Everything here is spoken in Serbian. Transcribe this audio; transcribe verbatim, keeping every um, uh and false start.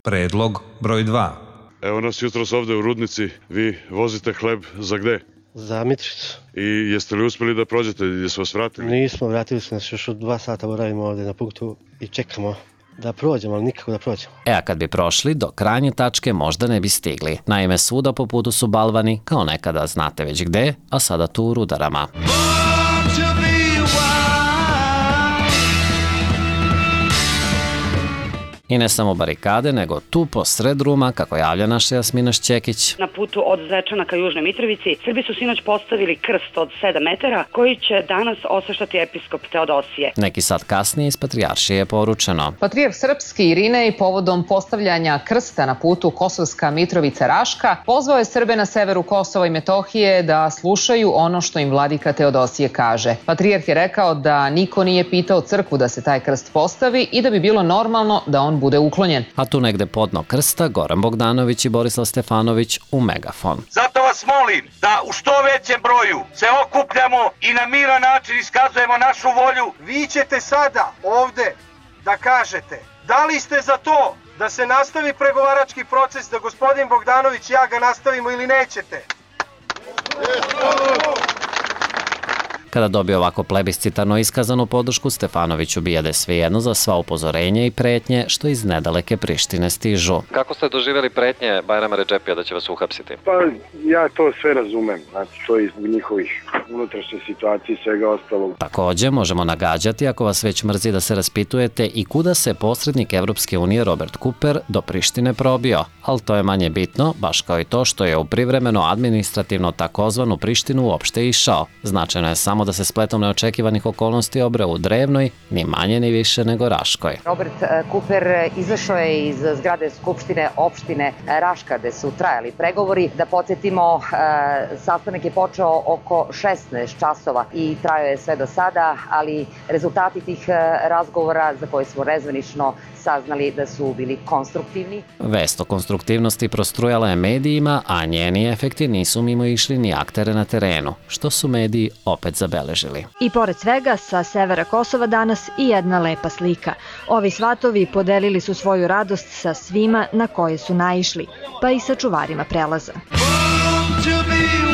Predlog broj dva. Evo nas jutros ovde u Rudnici, vi vozite hleb za gde? Za Mitrovicu. I jeste li uspeli da prođete, gdje su vas vratili? Nismo, vratili su nas još od dva sata, boravimo ovde na punktu i čekamo da prođemo, ali nikako da prođemo. E, a kad bi prošli, do krajnje tačke možda ne bi stigli. Naime, svuda po putu su balvani, kao nekada znate već gde, a sada tu u Rudarama. I ne samo barikade, nego tu po sred ruma, kako javlja naša Jasmina Šćekić. Na putu od Zvečana ka Južnoj Mitrovici, Srbi su sinoć postavili krst od sedam metara, koji će danas osveštati episkop Teodosije. Neki sat kasnije iz Patrijaršije je poručeno. Patrijarh srpski Irinej povodom postavljanja krsta na putu Kosovska Mitrovica-Raška pozvao je Srbe na severu Kosova i Metohije da slušaju ono što im vladika Teodosije kaže. Patrijarh je rekao da niko nije pitao crkvu da se taj krst postavi i da bi bilo normalno da on bude uklonjen. A tu negde podno krsta Goran Bogdanović i Borislav Stefanović u megafon. Zato vas molim da u što većem broju se okupljamo i na miran način iskazujemo našu volju. Vi ćete sada ovde da kažete da li ste za to da se nastavi pregovarački proces, da gospodin Bogdanović i ja ga nastavimo ili nećete. Kada dobije ovako plebiscitarno iskazanu podršku, Stefanoviću bijede svejedno za sva upozorenja i pretnje što iz nedaleke Prištine stižu. Kako ste doživjeli pretnje Bajrama Redžepija da će vas uhapsiti? Pa ja to sve razumem, znači to je zbog njihovih unutrašnjih situacija i svega ostalog. Takođe, možemo nagađati ako vas već mrzi da se raspitujete i kuda se posrednik Evropske unije Robert Cooper do Prištine probio, ali to je manje bitno, baš kao i to što je u privremeno administrativno takozvanu Prištinu uopšte išao. Značajno je samo da se spletom neočekivanih okolnosti obre u Drevnoj, ni manje ni više nego Raškoj. Robert Cooper izašao je iz zgrade Skupštine opštine Raška, gde su trajali pregovori. Da podsjetimo, sastanak je počeo oko šesnaest časova i trajao je sve do sada, ali rezultati tih razgovora za koje smo rezvanično saznali da su bili konstruktivni. Vest o konstruktivnosti prostrujala je medijima, a njeni efekti nisu mimo išli ni aktere na terenu, što su mediji opet zabeležili. I pored svega, sa severa Kosova danas i jedna lepa slika. Ovi svatovi podelili su svoju radost sa svima na koje su naišli, pa i sa čuvarima prelaza.